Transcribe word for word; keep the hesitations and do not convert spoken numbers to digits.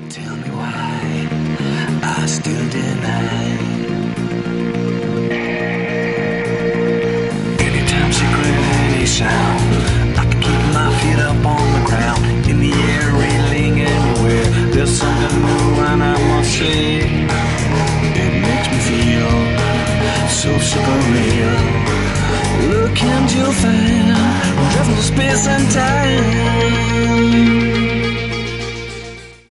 Tell me why I still deny. Anytime security sound, I can keep my feet up on the ground. In the air, reeling everywhere. There's something new and I must say, it makes me feel so super real. Look and you'll find, travel space and time.